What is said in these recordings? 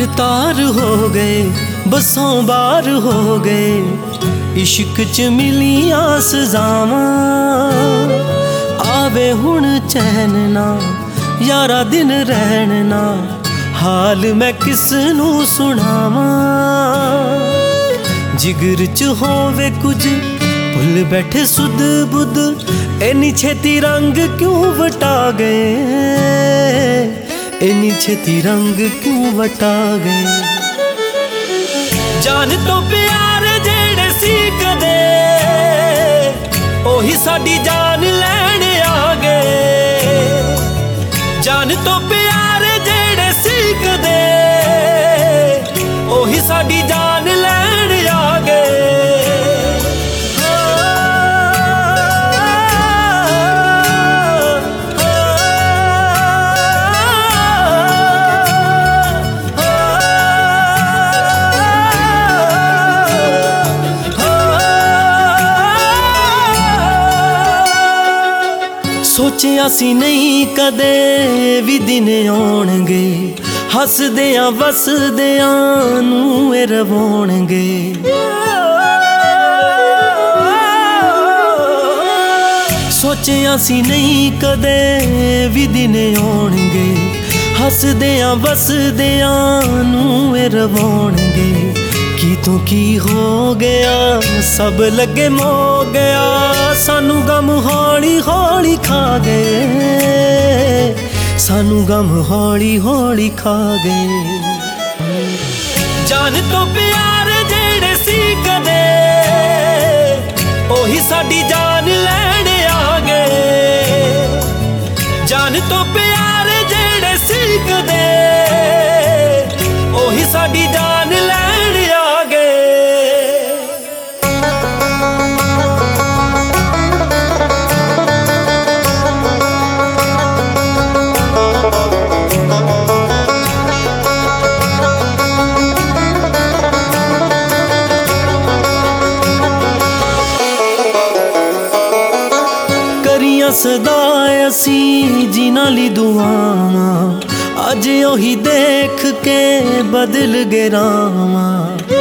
तार हो गए बसों बार हो गए, इश्क च मिलियां सजावां। आवे हुण चैन ना यारा दिन रहन ना, हाल मैं किस नू सुनावां। जिगर च होवे कुछ भुल बैठे सुध बुध, इन्नी छेती रंग क्यों वटा गए, इन्नी छेती रंग क्यों वटा गए। जान तो प्यार जेड़े सी कदे, ओही साडी जान लैण आ गए। जान तो प्यार जेड़े सी कदे, ओही साडी जान लैण आ गए। सोचिया सी नहीं कदे भी दिन आउणगे, हसदियां वसदियां नूं ए रवाउणगे। सोचिया सी नहीं कदे भी दिन आउणगे, हसदियां वसदियां नूं ए रवाउणगे। की तो की हो गया सब लगे मो गया, सानू गम हौली हौली खा गए, सानू गम हौली हौली खा गए। जान तो प्यार जेड़े सी कदे, ओही साडी जान लैण आ गए। जान तो प्यार जेड़े सी कदे, ओही साडी जान लैण आ गए। सदा असी जिन्हां लई दुआवां, अज ओही देख के बदल गए रावां।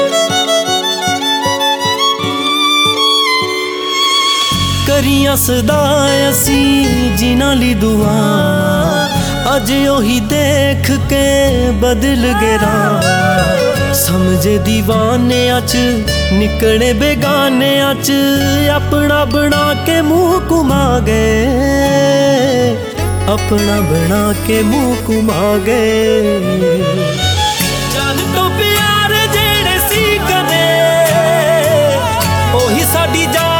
करियां सदा असी जिन्हां लई दुआवां, अज ओही देख के बदल गए रावां। समझे दीवाने च निकले बेगाने च, अपना बना के मुंह घुमा गए, अपना बना के मुंह घुमा गए। जान तो प्यार जेड़े सी कदे, ओही साडी जान